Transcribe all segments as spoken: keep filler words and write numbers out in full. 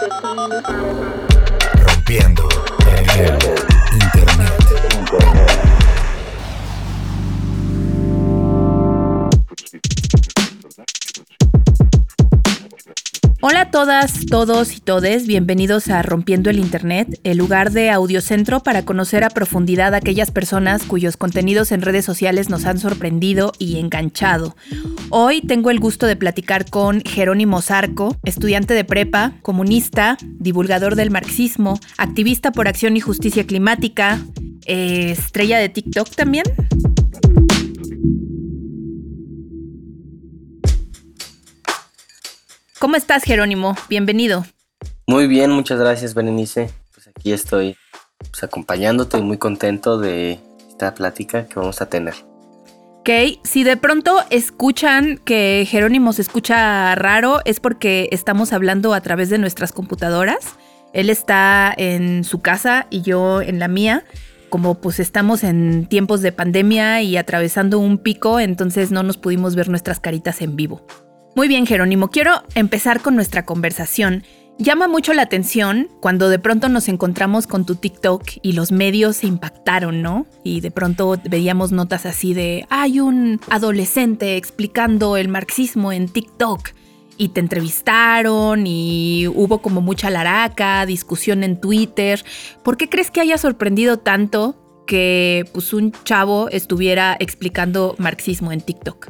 Rompiendo el internet. Hola a todas, todos y todes, bienvenidos a Rompiendo el Internet, el lugar de Audiocentro para conocer a profundidad a aquellas personas cuyos contenidos en redes sociales nos han sorprendido y enganchado. Hoy tengo el gusto de platicar con Jerónimo Zarco, estudiante de prepa, comunista, divulgador del marxismo, activista por acción y justicia climática, eh, estrella de TikTok también. ¿Cómo estás, Jerónimo? Bienvenido. Muy bien, muchas gracias, Berenice. Pues aquí estoy pues, acompañándote y muy contento de esta plática que vamos a tener. Ok, si de pronto escuchan que Jerónimo se escucha raro, es porque estamos hablando a través de nuestras computadoras. Él está en su casa y yo en la mía. Como pues estamos en tiempos de pandemia y atravesando un pico, entonces no nos pudimos ver nuestras caritas en vivo. Muy bien, Jerónimo, quiero empezar con nuestra conversación. Llama mucho la atención cuando de pronto nos encontramos con tu TikTok y los medios se impactaron, ¿no? Y de pronto veíamos notas así de hay un adolescente explicando el marxismo en TikTok y te entrevistaron y hubo como mucha laraca, discusión en Twitter. ¿Por qué crees que haya sorprendido tanto que pues, un chavo estuviera explicando marxismo en TikTok?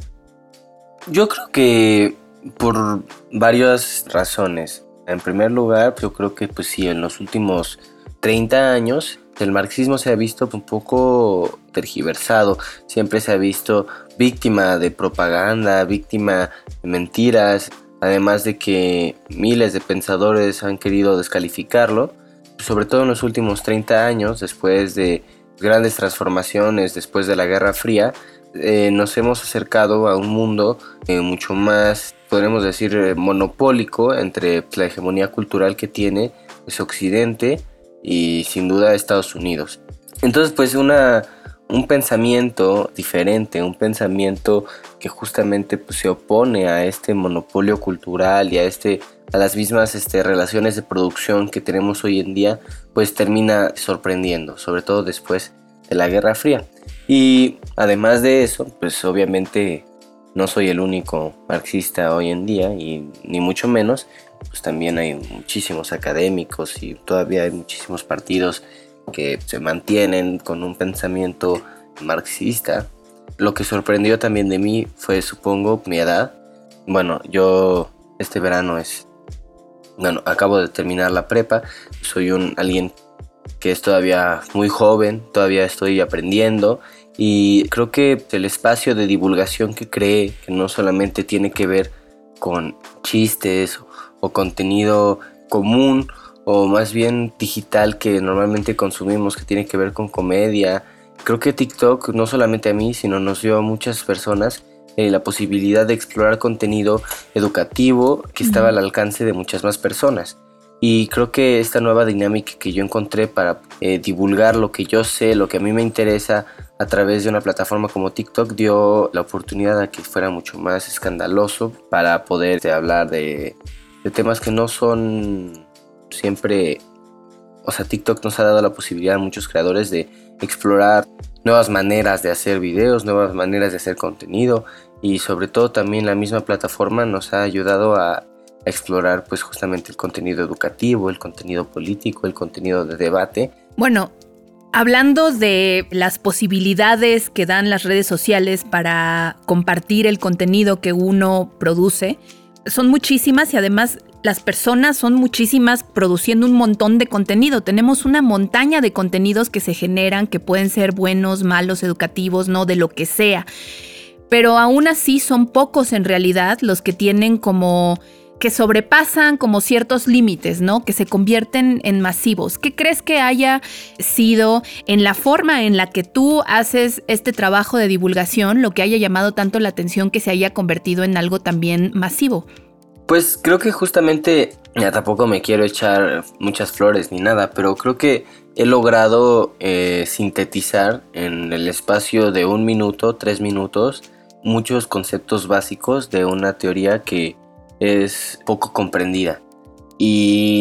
Yo creo que por varias razones. En primer lugar, yo creo que pues sí, en los últimos treinta años el marxismo se ha visto un poco tergiversado. Siempre se ha visto víctima de propaganda, víctima de mentiras, además de que miles de pensadores han querido descalificarlo. Sobre todo en los últimos treinta años, después de grandes transformaciones, después de la Guerra Fría, Eh, nos hemos acercado a un mundo eh, mucho más, podríamos decir, eh, monopólico entre pues, la hegemonía cultural que tiene pues, Occidente y sin duda Estados Unidos. Entonces pues una, un pensamiento diferente, un pensamiento que justamente pues, se opone a este monopolio cultural y a, este, a las mismas este, relaciones de producción que tenemos hoy en día, pues termina sorprendiendo, sobre todo después de la Guerra Fría. Y además de eso, pues obviamente no soy el único marxista hoy en día y ni mucho menos, pues también hay muchísimos académicos y todavía hay muchísimos partidos que se mantienen con un pensamiento marxista. Lo que sorprendió también de mí fue, supongo, mi edad. Bueno, yo este verano es, bueno, acabo de terminar la prepa, soy un alguien que es todavía muy joven, todavía estoy aprendiendo y creo que el espacio de divulgación que creé, que no solamente tiene que ver con chistes o, o contenido común o más bien digital que normalmente consumimos, que tiene que ver con comedia, creo que TikTok no solamente a mí, sino nos dio a muchas personas eh, la posibilidad de explorar contenido educativo que estaba al alcance de muchas más personas. Y creo que esta nueva dinámica que yo encontré para eh, divulgar lo que yo sé, lo que a mí me interesa a través de una plataforma como TikTok dio la oportunidad a que fuera mucho más escandaloso para poder este, hablar de, de temas que no son siempre... O sea, TikTok nos ha dado la posibilidad a muchos creadores de explorar nuevas maneras de hacer videos, nuevas maneras de hacer contenido y sobre todo también la misma plataforma nos ha ayudado a explorar pues justamente el contenido educativo, el contenido político, el contenido de debate. Bueno, hablando de las posibilidades que dan las redes sociales para compartir el contenido que uno produce, son muchísimas y además las personas son muchísimas produciendo un montón de contenido. Tenemos una montaña de contenidos que se generan, que pueden ser buenos, malos, educativos, no, de lo que sea. Pero aún así son pocos en realidad los que tienen como... que sobrepasan como ciertos límites, ¿no? Que se convierten en masivos. ¿Qué crees que haya sido en la forma en la que tú haces este trabajo de divulgación lo que haya llamado tanto la atención que se haya convertido en algo también masivo? Pues creo que justamente, ya tampoco me quiero echar muchas flores ni nada, pero creo que he logrado eh, sintetizar en el espacio de un minuto, tres minutos, muchos conceptos básicos de una teoría que es poco comprendida. Y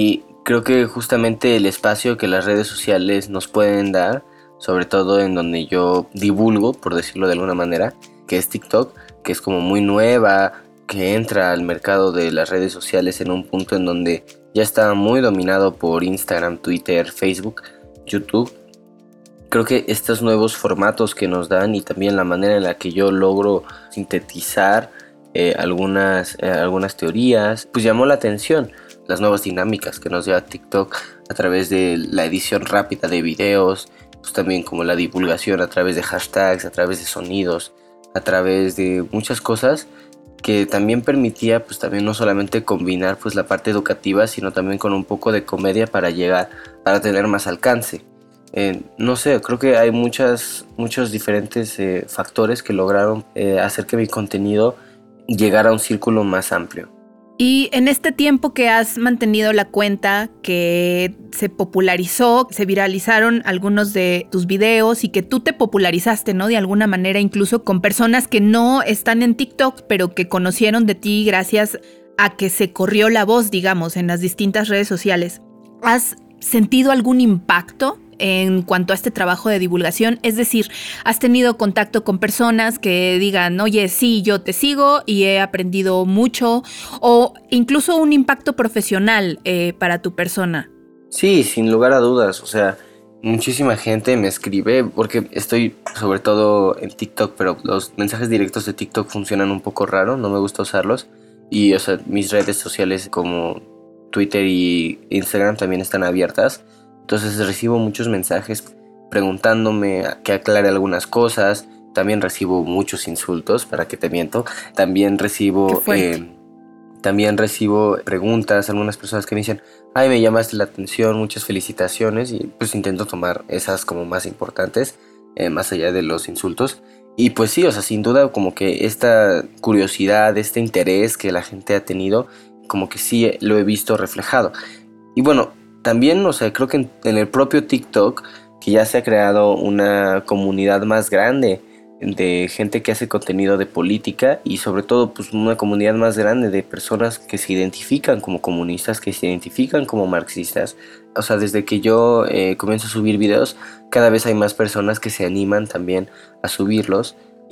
creo que justamente el espacio que las redes sociales nos pueden dar, sobre todo en donde yo divulgo, por decirlo de alguna manera, que es TikTok, que es como muy nueva, que entra al mercado de las redes sociales en un punto en donde ya está muy dominado por Instagram, Twitter, Facebook, YouTube. Creo que estos nuevos formatos que nos dan y también la manera en la que yo logro sintetizar eh, algunas, eh, algunas teorías, pues llamó la atención. Las nuevas dinámicas que nos da TikTok a través de la edición rápida de videos, pues también como la divulgación a través de hashtags, a través de sonidos, a través de muchas cosas que también permitía pues también no solamente combinar pues la parte educativa, sino también con un poco de comedia para llegar, para tener más alcance. Eh, no sé, creo que hay muchas, muchos diferentes eh, factores que lograron eh, hacer que mi contenido llegara a un círculo más amplio. Y en este tiempo que has mantenido la cuenta, que se popularizó, se viralizaron algunos de tus videos y que tú te popularizaste, ¿no? De alguna manera, incluso con personas que no están en TikTok, pero que conocieron de ti gracias a que se corrió la voz, digamos, en las distintas redes sociales. ¿Has sentido algún impacto en cuanto a este trabajo de divulgación? Es decir, ¿has tenido contacto con personas que digan, oye, sí, yo te sigo y he aprendido mucho? O incluso un impacto profesional eh, para tu persona. Sí, sin lugar a dudas. O sea, muchísima gente me escribe porque estoy sobre todo en TikTok, pero los mensajes directos de TikTok funcionan un poco raro, no me gusta usarlos. Y, o sea, mis redes sociales como Twitter y Instagram también están abiertas. Entonces recibo muchos mensajes preguntándome que aclare algunas cosas. También recibo muchos insultos, para que te miento. También recibo, eh, también recibo preguntas, algunas personas que me dicen, ay, me llamaste la atención, muchas felicitaciones. Y pues intento tomar esas como más importantes, eh, más allá de los insultos. Y pues sí, o sea, sin duda como que esta curiosidad, este interés que la gente ha tenido, como que sí lo he visto reflejado. Y bueno, también, o sea, creo que en, en el propio TikTok, que ya se ha creado una comunidad más grande de gente que hace contenido de política y sobre todo pues una comunidad más grande de personas que se identifican como comunistas, que se identifican como marxistas. O sea, desde que yo eh, comienzo a subir videos, cada vez hay más personas que se animan también a subirlos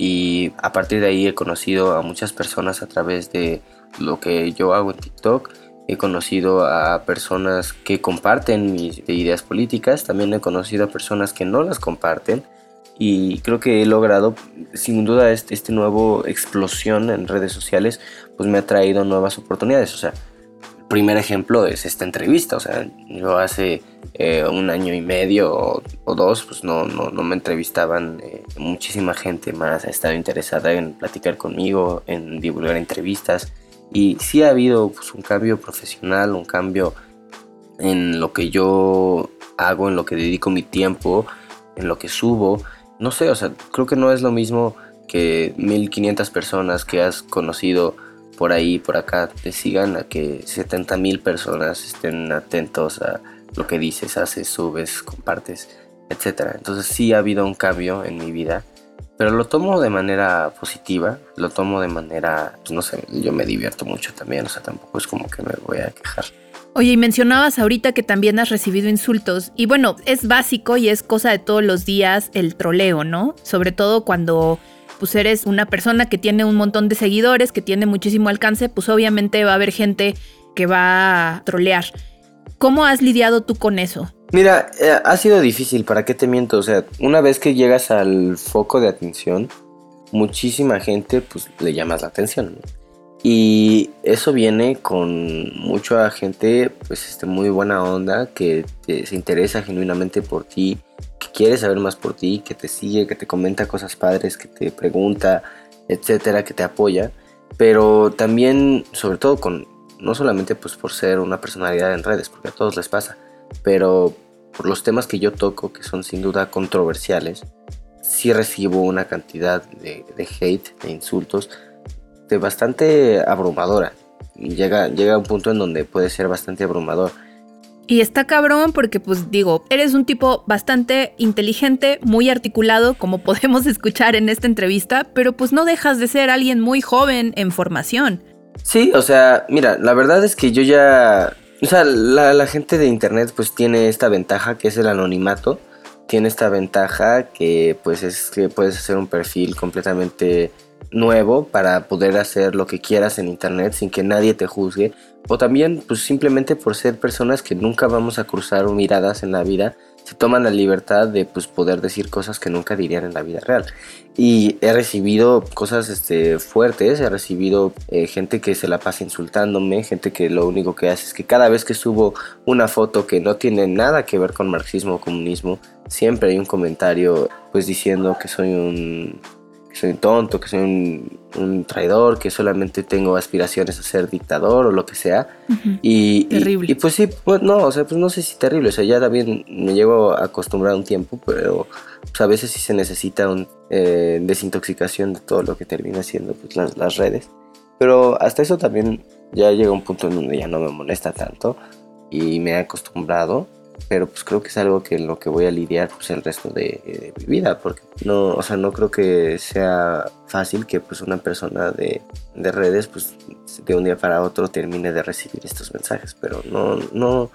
y a partir de ahí he conocido a muchas personas a través de lo que yo hago en TikTok. He conocido a personas que comparten mis ideas políticas, también he conocido a personas que no las comparten y creo que he logrado, sin duda, este, este nuevo explosión en redes sociales, pues me ha traído nuevas oportunidades. O sea, el primer ejemplo es esta entrevista. O sea, yo hace eh, un año y medio o, o dos, pues no, no, no me entrevistaban. Eh, muchísima gente más ha estado interesada en platicar conmigo, en divulgar entrevistas. Y sí ha habido pues, un cambio profesional, un cambio en lo que yo hago, en lo que dedico mi tiempo, en lo que subo. No sé, o sea, creo que no es lo mismo que mil quinientas personas que has conocido por ahí, por acá, te sigan, a que setenta mil personas estén atentos a lo que dices, haces, subes, compartes, etcétera. Entonces sí ha habido un cambio en mi vida. Pero lo tomo de manera positiva, lo tomo de manera, pues no sé, yo me divierto mucho también, o sea, tampoco es como que me voy a quejar. Oye, y mencionabas ahorita que también has recibido insultos, y bueno, es básico y es cosa de todos los días el troleo, ¿no? Sobre todo cuando pues eres una persona que tiene un montón de seguidores, que tiene muchísimo alcance, pues obviamente va a haber gente que va a trolear. ¿Cómo has lidiado tú con eso? Mira, eh, ha sido difícil, ¿para qué te miento? O sea, una vez que llegas al foco de atención, muchísima gente pues le llamas la atención, ¿no? Y eso viene con mucha gente pues este, muy buena onda, que te, se interesa genuinamente por ti, que quiere saber más por ti, que te sigue, que te comenta cosas padres, que te pregunta, etcétera, que te apoya. Pero también, sobre todo con, no solamente pues por ser una personalidad en redes, porque a todos les pasa, pero por los temas que yo toco, que son sin duda controversiales, sí recibo una cantidad de, de hate, de insultos, de bastante abrumadora. Llega, llega a un punto en donde puede ser bastante abrumador. Y está cabrón porque, pues digo, eres un tipo bastante inteligente, muy articulado, como podemos escuchar en esta entrevista, pero pues no dejas de ser alguien muy joven en formación. Sí, o sea, mira, la verdad es que yo ya O sea, la, la gente de internet pues tiene esta ventaja que es el anonimato. Tiene esta ventaja que pues es que puedes hacer un perfil completamente nuevo para poder hacer lo que quieras en internet sin que nadie te juzgue. O también pues simplemente por ser personas que nunca vamos a cruzar miradas en la vida, se toman la libertad de pues poder decir cosas que nunca dirían en la vida real. Y he recibido cosas este, fuertes, he recibido eh, gente que se la pasa insultándome, gente que lo único que hace es que cada vez que subo una foto que no tiene nada que ver con marxismo o comunismo, siempre hay un comentario pues diciendo que soy un, que soy un tonto, que soy un, un traidor, que solamente tengo aspiraciones a ser dictador o lo que sea. Uh-huh. Y, terrible. Y, y pues sí, pues no, o sea, pues no sé si terrible, o sea, ya también me llego a acostumbrar un tiempo, pero pues a veces sí se necesita una eh, desintoxicación de todo lo que termina siendo pues, las, las redes. Pero hasta eso también ya llega un punto en donde ya no me molesta tanto y me he acostumbrado. Pero pues creo que es algo que en lo que voy a lidiar pues el resto de, de mi vida, porque no, o sea, no creo que sea fácil que pues una persona de, de redes pues de un día para otro termine de recibir estos mensajes, pero no, no,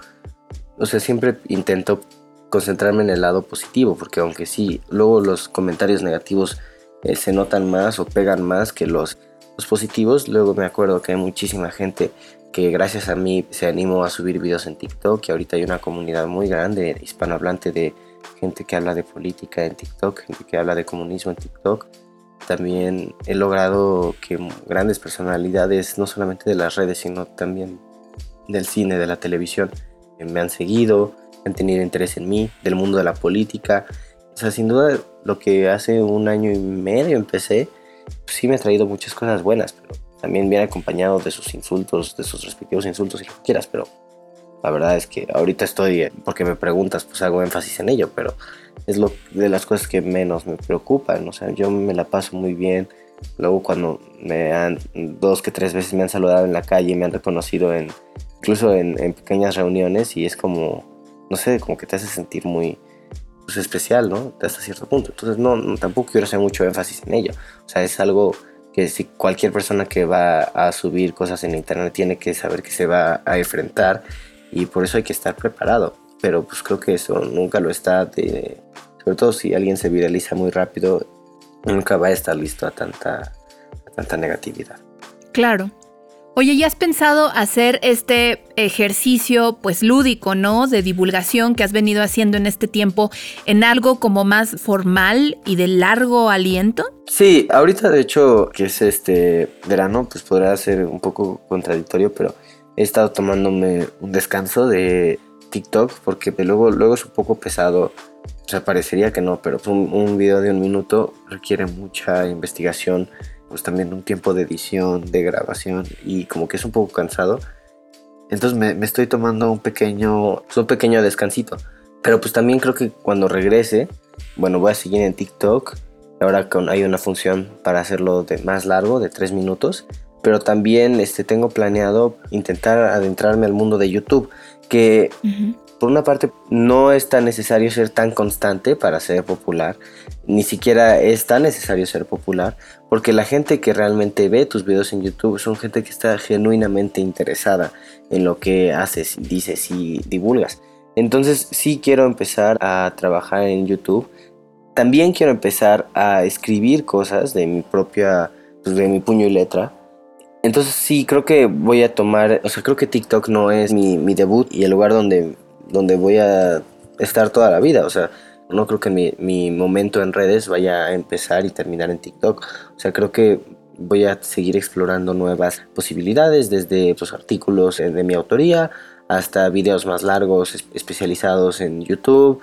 o sea, siempre intento concentrarme en el lado positivo, porque aunque sí, luego los comentarios negativos eh, se notan más o pegan más que los, los positivos, luego me acuerdo que hay muchísima gente que gracias a mí se animó a subir videos en TikTok, y ahorita hay una comunidad muy grande hispanohablante de gente que habla de política en TikTok, gente que habla de comunismo en TikTok. También he logrado que grandes personalidades, no solamente de las redes, sino también del cine, de la televisión, me han seguido, han tenido interés en mí, del mundo de la política. O sea, sin duda, lo que hace un año y medio empecé, pues sí me ha traído muchas cosas buenas, pero también viene acompañado de sus insultos, de sus respectivos insultos, si lo quieras, pero la verdad es que ahorita estoy, porque me preguntas, pues hago énfasis en ello, pero es lo de las cosas que menos me preocupan. O sea, yo me la paso muy bien. Luego cuando me han, dos que tres veces me han saludado en la calle, me han reconocido en, incluso en, en pequeñas reuniones, y es como, no sé, como que te hace sentir muy pues, especial, ¿no? Hasta cierto punto. Entonces no, no, tampoco quiero hacer mucho énfasis en ello. O sea, es algo que si cualquier persona que va a subir cosas en internet tiene que saber que se va a enfrentar, y por eso hay que estar preparado. Pero pues creo que eso nunca lo está, de, sobre todo si alguien se viraliza muy rápido, nunca va a estar listo a tanta, a tanta negatividad. Claro. Oye, ¿ya has pensado hacer este ejercicio pues lúdico, ¿no? De divulgación que has venido haciendo en este tiempo en algo como más formal y de largo aliento? Sí, ahorita de hecho que es este verano, pues podrá ser un poco contradictorio, pero he estado tomándome un descanso de TikTok porque luego, luego es un poco pesado. O sea, parecería que no, pero un, un video de un minuto requiere mucha investigación, pues también un tiempo de edición, de grabación, y como que es un poco cansado. Entonces me, me estoy tomando un pequeño, un pequeño descansito. Pero pues también creo que cuando regrese, bueno, voy a seguir en TikTok. Ahora con, hay una función para hacerlo de más largo, de tres minutos. Pero también este, tengo planeado intentar adentrarme al mundo de YouTube, que uh-huh. por una parte no es tan necesario ser tan constante para ser popular, ni siquiera es tan necesario ser popular, porque la gente que realmente ve tus videos en YouTube son gente que está genuinamente interesada en lo que haces, dices y divulgas. Entonces sí quiero empezar a trabajar en YouTube. También quiero empezar a escribir cosas de mi propia, pues de mi puño y letra. Entonces sí, creo que voy a tomar, o sea, creo que TikTok no es mi, mi debut y el lugar donde, donde voy a estar toda la vida. O sea, no creo que mi, mi momento en redes vaya a empezar y terminar en TikTok. O sea, creo que voy a seguir explorando nuevas posibilidades, desde pues, artículos de mi autoría hasta videos más largos especializados en YouTube,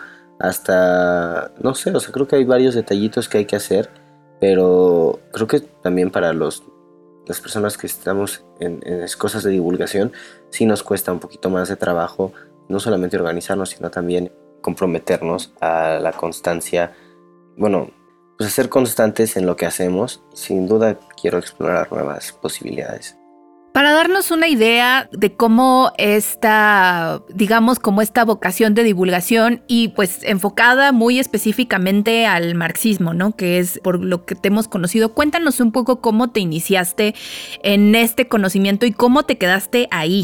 hasta, no sé, o sea, creo que hay varios detallitos que hay que hacer, pero creo que también para los... las personas que estamos en, en cosas de divulgación, sí nos cuesta un poquito más de trabajo, no solamente organizarnos, sino también comprometernos a la constancia, bueno, pues a ser constantes en lo que hacemos. Sin duda quiero explorar nuevas posibilidades. Para darnos una idea de cómo esta, digamos, como esta vocación de divulgación y pues enfocada muy específicamente al marxismo, ¿no? Que es por lo que te hemos conocido. Cuéntanos un poco cómo te iniciaste en este conocimiento y cómo te quedaste ahí.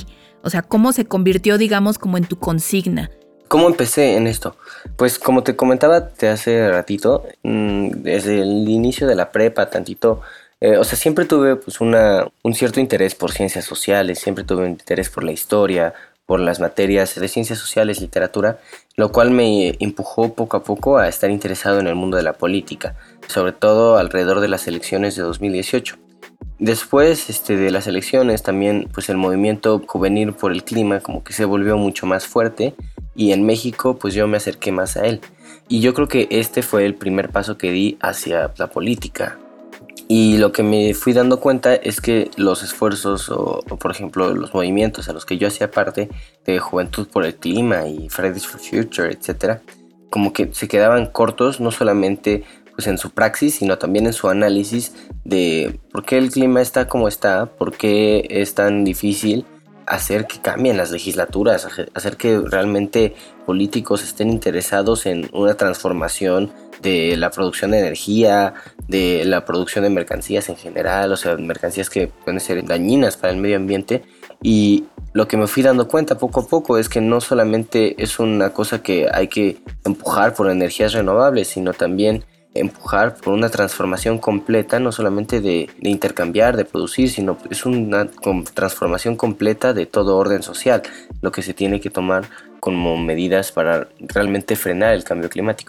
O sea, ¿cómo se convirtió, digamos, como en tu consigna? ¿Cómo empecé en esto? Pues como te comentaba de hace ratito, mmm, desde el inicio de la prepa, tantito, eh, o sea, siempre tuve pues una, un cierto interés por ciencias sociales, siempre tuve un interés por la historia, por las materias de ciencias sociales, literatura, lo cual me empujó poco a poco a estar interesado en el mundo de la política, sobre todo alrededor de las elecciones de dos mil dieciocho. Después este, de las elecciones también pues el movimiento juvenil por el clima como que se volvió mucho más fuerte y en México pues yo me acerqué más a él. Y yo creo que este fue el primer paso que di hacia la política. Y lo que me fui dando cuenta es que los esfuerzos o, o por ejemplo los movimientos a los que yo hacía parte de Juventud por el Clima y Fridays for Future, etcétera, como que se quedaban cortos no solamente pues en su praxis, sino también en su análisis de por qué el clima está como está, por qué es tan difícil hacer que cambien las legislaturas, hacer que realmente políticos estén interesados en una transformación de la producción de energía, de la producción de mercancías en general, o sea, mercancías que pueden ser dañinas para el medio ambiente. Y lo que me fui dando cuenta poco a poco es que no solamente es una cosa que hay que empujar por energías renovables, sino también empujar por una transformación completa, no solamente de, de intercambiar, de producir, sino es una com- transformación completa de todo orden social, lo que se tiene que tomar como medidas para realmente frenar el cambio climático.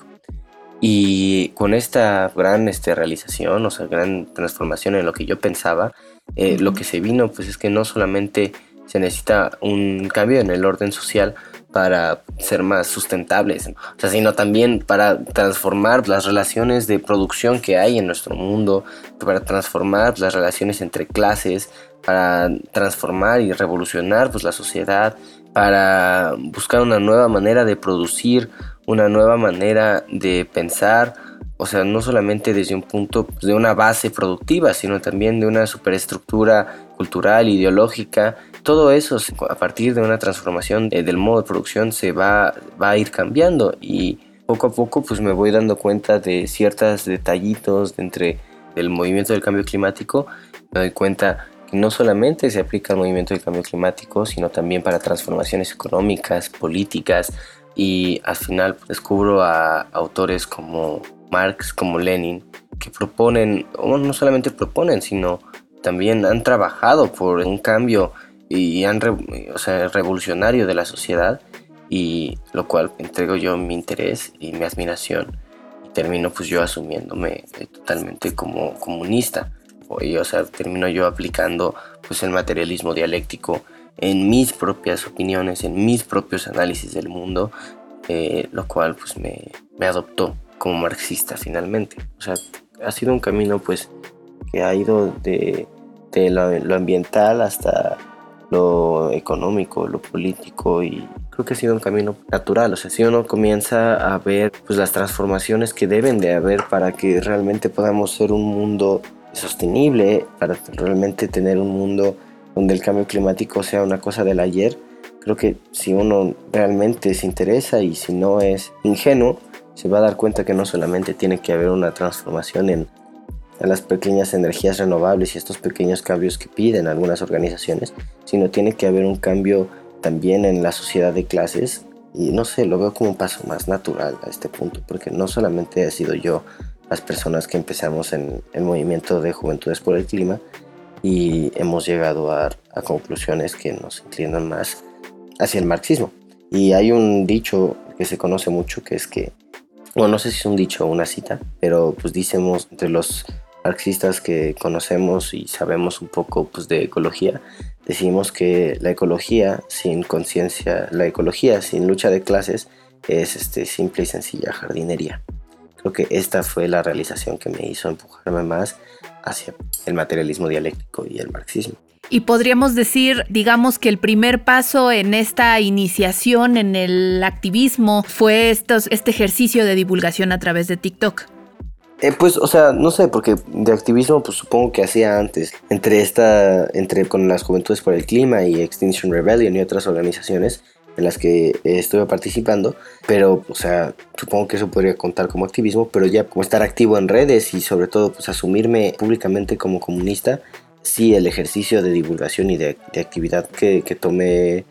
Y con esta gran este, realización, o sea, gran transformación en lo que yo pensaba, eh, uh-huh. lo que se vino pues es que no solamente se necesita un cambio en el orden social para ser más sustentables, o sea, sino también para transformar las relaciones de producción que hay en nuestro mundo, para transformar las relaciones entre clases, para transformar y revolucionar pues, la sociedad, para buscar una nueva manera de producir, una nueva manera de pensar, o sea, no solamente desde un punto pues, de una base productiva, sino también de una superestructura cultural, ideológica. Todo eso a partir de una transformación del modo de producción se va, va a ir cambiando y poco a poco pues me voy dando cuenta de ciertos detallitos de entre el movimiento del cambio climático. Me doy cuenta que no solamente se aplica al movimiento del cambio climático, sino también para transformaciones económicas, políticas, y al final descubro a autores como Marx, como Lenin, que proponen, o no solamente proponen, sino también han trabajado por un cambio y han, o sea, revolucionario de la sociedad, y lo cual entrego yo mi interés y mi admiración y termino pues yo asumiéndome totalmente como comunista, y, o sea, termino yo aplicando pues el materialismo dialéctico en mis propias opiniones, en mis propios análisis del mundo, eh, lo cual pues me, me adoptó como marxista finalmente. O sea, ha sido un camino pues que ha ido de, de lo, lo ambiental hasta lo económico, lo político, y creo que ha sido un camino natural. O sea, si uno comienza a ver pues las transformaciones que deben de haber para que realmente podamos ser un mundo sostenible, para realmente tener un mundo donde el cambio climático sea una cosa del ayer, creo que si uno realmente se interesa y si no es ingenuo, se va a dar cuenta que no solamente tiene que haber una transformación en, en las pequeñas energías renovables y estos pequeños cambios que piden algunas organizaciones, sino tiene que haber un cambio también en la sociedad de clases. Y no sé, lo veo como un paso más natural a este punto, porque no solamente he sido yo las personas que empezamos en el movimiento de Juventudes por el Clima y hemos llegado a, a conclusiones que nos inclinan más hacia el marxismo. Y hay un dicho que se conoce mucho, que es que, bueno, no sé si es un dicho o una cita, pero pues decimos entre los marxistas que conocemos y sabemos un poco pues, de ecología, decimos que la ecología sin conciencia, la ecología sin lucha de clases es este, simple y sencilla jardinería. Creo que esta fue la realización que me hizo empujarme más hacia el materialismo dialéctico y el marxismo. Y podríamos decir, digamos, que el primer paso en esta iniciación en el activismo fue estos, este ejercicio de divulgación a través de TikTok. Eh, pues, o sea, no sé, porque de activismo, pues supongo que hacía antes, entre esta, entre con las Juventudes por el Clima y Extinction Rebellion y otras organizaciones en las que eh, estuve participando, pero, o sea, supongo que eso podría contar como activismo, pero ya como estar activo en redes y sobre todo, pues asumirme públicamente como comunista, sí, el ejercicio de divulgación y de, de actividad que, que tomé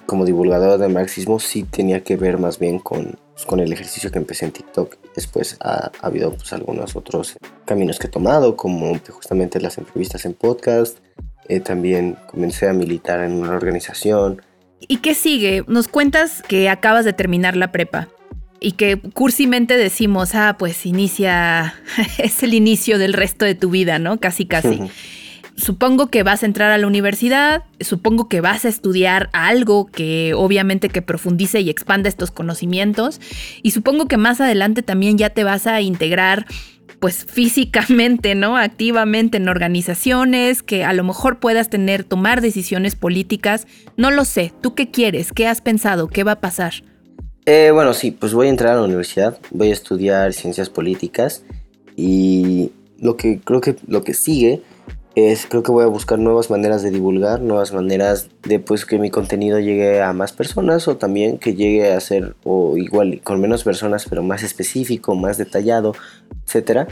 como divulgador del marxismo sí tenía que ver más bien con, pues, con el ejercicio que empecé en TikTok. Después ha, ha habido pues, algunos otros caminos que he tomado, como justamente las entrevistas en podcast. Eh, también comencé a militar en una organización. ¿Y qué sigue? Nos cuentas que acabas de terminar la prepa y que cursimente decimos, ah, pues inicia, es el inicio del resto de tu vida, ¿no? Casi, casi. Supongo que vas a entrar a la universidad, supongo que vas a estudiar algo que obviamente que profundice y expanda estos conocimientos, y supongo que más adelante también ya te vas a integrar pues físicamente, ¿no? Activamente en organizaciones, que a lo mejor puedas tener, tomar decisiones políticas. No lo sé. ¿Tú qué quieres? ¿Qué has pensado? ¿Qué va a pasar? Eh, bueno, sí, pues voy a entrar a la universidad, voy a estudiar ciencias políticas y lo que creo que lo que sigue es, creo que voy a buscar nuevas maneras de divulgar, nuevas maneras de pues que mi contenido llegue a más personas o también que llegue a ser o igual con menos personas pero más específico, más detallado, etcétera.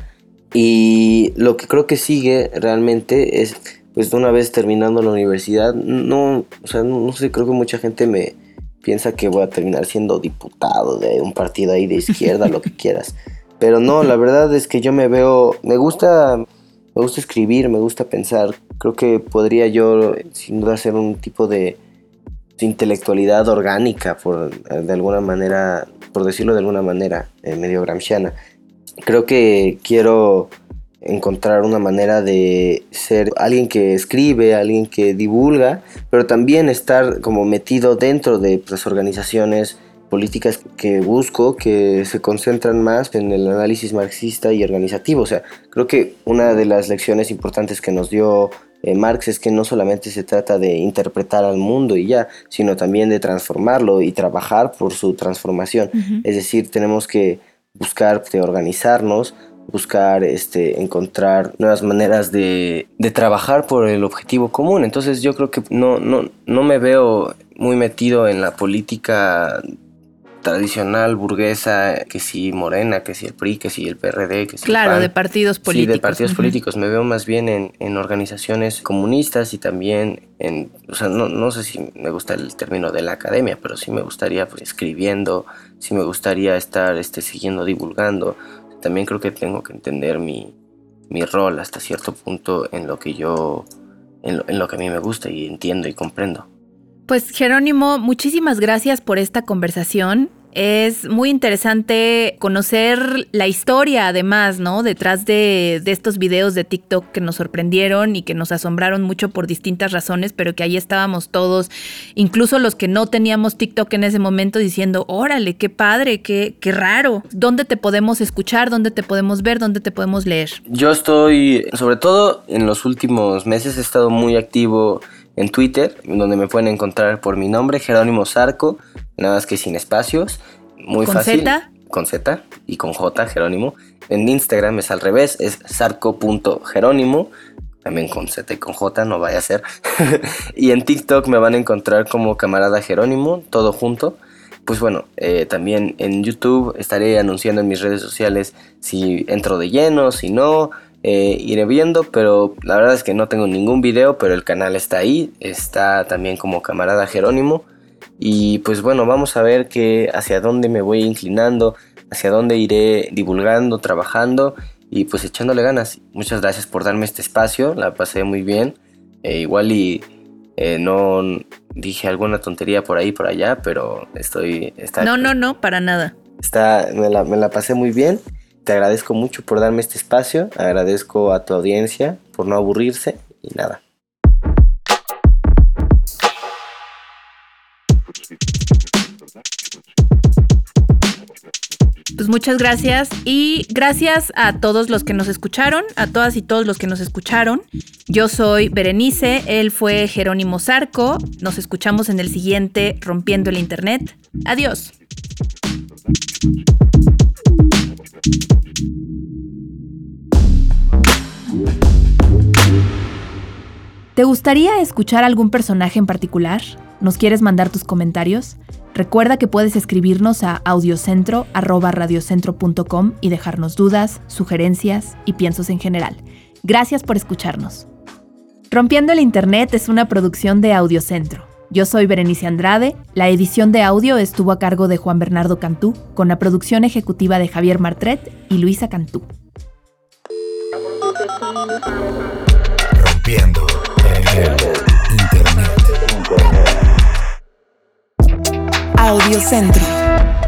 Y lo que creo que sigue realmente es pues de una vez terminando la universidad, no, o sea, no, no sé, creo que mucha gente me piensa que voy a terminar siendo diputado de un partido ahí de izquierda, lo que quieras. Pero no, la verdad es que yo me veo, me gusta, me gusta escribir, me gusta pensar. Creo que podría yo, sin duda, hacer un tipo de, de intelectualidad orgánica, por, de alguna manera, por decirlo de alguna manera, eh, medio gramsciana. Creo que quiero encontrar una manera de ser alguien que escribe, alguien que divulga, pero también estar como metido dentro de las organizaciones políticas que busco, que se concentran más en el análisis marxista y organizativo. O sea, creo que una de las lecciones importantes que nos dio eh, Marx es que no solamente se trata de interpretar al mundo y ya, sino también de transformarlo y trabajar por su transformación. Uh-huh. Es decir, tenemos que buscar de organizarnos, buscar este, encontrar nuevas maneras de, de trabajar por el objetivo común. Entonces yo creo que no, no, no me veo muy metido en la política tradicional burguesa, que si Morena, que si el P R I, que si el P R D, que si claro, el P A N. de partidos políticos. Sí, de partidos uh-huh. políticos. Me veo más bien en, en organizaciones comunistas y también en, o sea, no, no sé si me gusta el término de la academia, pero sí me gustaría pues, escribiendo, sí me gustaría estar este, siguiendo divulgando. También creo que tengo que entender mi, mi rol hasta cierto punto en lo que yo, en lo, en lo que a mí me gusta y entiendo y comprendo. Pues Jerónimo, muchísimas gracias por esta conversación. Es muy interesante conocer la historia, además, ¿no? Detrás de, de estos videos de TikTok que nos sorprendieron y que nos asombraron mucho por distintas razones, pero que ahí estábamos todos, incluso los que no teníamos TikTok en ese momento, diciendo, órale, qué padre, qué, qué raro. ¿Dónde te podemos escuchar? ¿Dónde te podemos ver? ¿Dónde te podemos leer? Yo estoy, sobre todo en los últimos meses, he estado muy activo en Twitter, donde me pueden encontrar por mi nombre, Jerónimo Zarco, nada más que sin espacios, muy ¿Con fácil. Z? Con Z y con J, Jerónimo. En Instagram es al revés, es zarco punto jerónimo, también con Z y con J, no vaya a ser. Y en TikTok me van a encontrar como Camarada Jerónimo, todo junto. Pues bueno, eh, también en YouTube estaré anunciando en mis redes sociales si entro de lleno, si no. Eh, iré viendo, pero la verdad es que no tengo ningún video, pero el canal está ahí, está también como Camarada Jerónimo. Y pues bueno, vamos a ver que hacia dónde me voy inclinando, hacia dónde iré divulgando, trabajando y pues echándole ganas. Muchas gracias por darme este espacio, la pasé muy bien. Eh, igual y eh, no dije alguna tontería por ahí, por allá, pero estoy... Está, no, no, no, para nada. Está, me, la, me la pasé muy bien. Te agradezco mucho por darme este espacio, agradezco a tu audiencia por no aburrirse y nada. Pues muchas gracias y gracias a todos los que nos escucharon, a todas y todos los que nos escucharon. Yo soy Berenice, él fue Jerónimo Zarco. Nos escuchamos en el siguiente Rompiendo el Internet. Adiós. ¿Te gustaría escuchar algún personaje en particular? ¿Nos quieres mandar tus comentarios? Recuerda que puedes escribirnos a audiocentro arroba radiocentro punto com y dejarnos dudas, sugerencias y piensos en general. Gracias por escucharnos. Rompiendo el Internet es una producción de Audiocentro. Yo soy Berenice Andrade, la edición de audio estuvo a cargo de Juan Bernardo Cantú, con la producción ejecutiva de Javier Martret y Luisa Cantú. Rompiendo el Internet. Audiocentro.